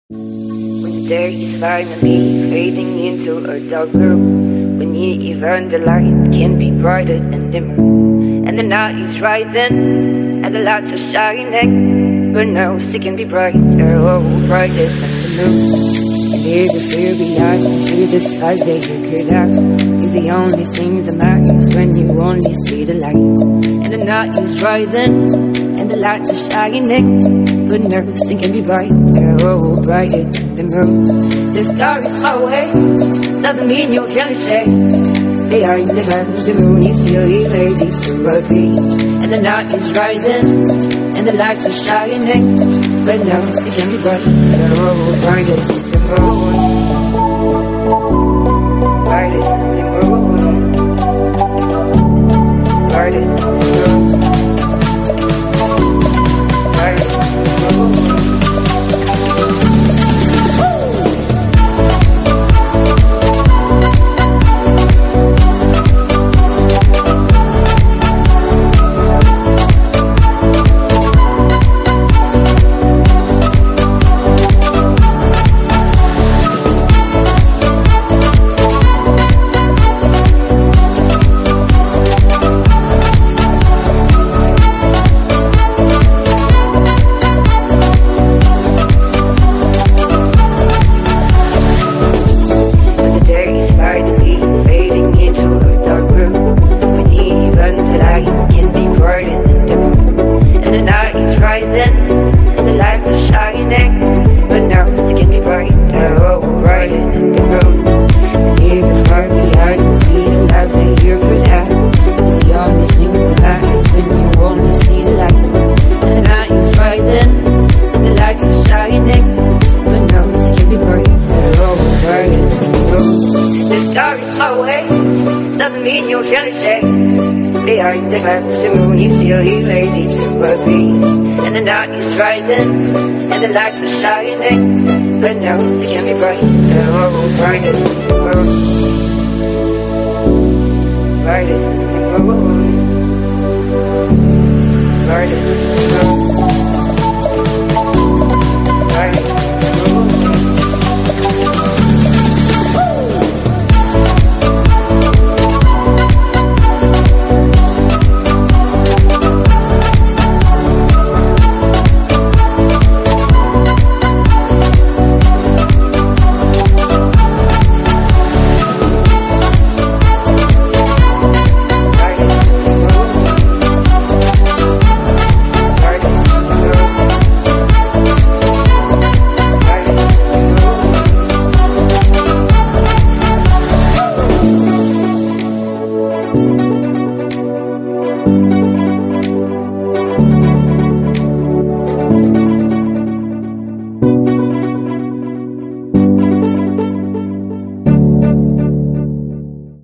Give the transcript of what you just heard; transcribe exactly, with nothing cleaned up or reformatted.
When the day is finally fading into a dark blue, when even the light can be brighter and dimmer, and the night is right then, and the lights are shining, but no, it can be brighter, oh, brighter than the moon. And hear the fear behind, and see the sight that you could have, is the only thing that matters when you only see the light. And the night is right then, and the lights are shining, but nothing can be brighter, oh, brighter than the moon. The star is far away, doesn't mean you can't stay. Behind the man, the moon is still ready to appear. And the night is rising, and the lights are shining, but nothing can be brighter, oh, brighter than the moon. Brighter than the moon. Brighter than the moon. Doesn't mean you're gonna stay. Behind the man, the moon is still ready to appear. And the night is rising, and the lights are shining, but now they can be brighter, oh, brighter than the moon. Brighter than the moon. Brighter than the moon.